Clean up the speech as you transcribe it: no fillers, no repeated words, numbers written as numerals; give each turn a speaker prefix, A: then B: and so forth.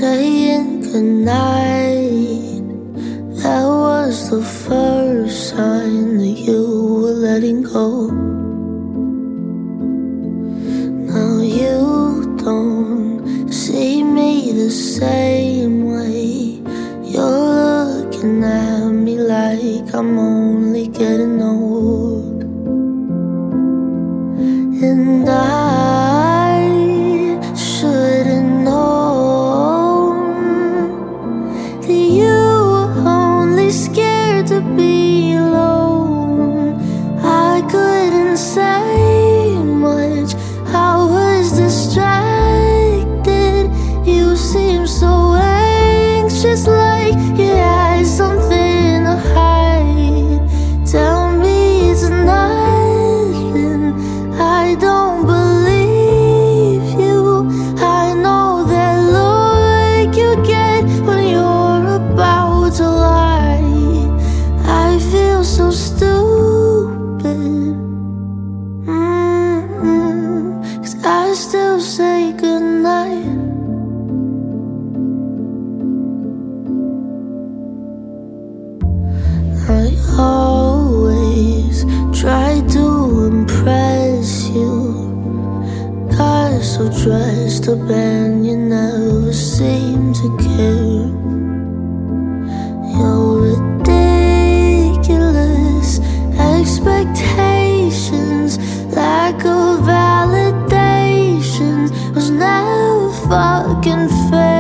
A: saying goodnight. That was the first sign that you were letting go. Now you don't see me the same way. You're looking at me like I'm only getting old. And I should've known that you were only scared to be alone. I couldn't say much, I was distracted. You seemed so anxious, like you had something to hide. Tell me it's nothing, I don't believe you. I know that look you get when you're about to lie. I feel so stupid, 'cause I still say goodnight. I always try to impress you. Got so dressed up and you never seem to care. Your ridiculous expectations, lack of validation was never fucking fair.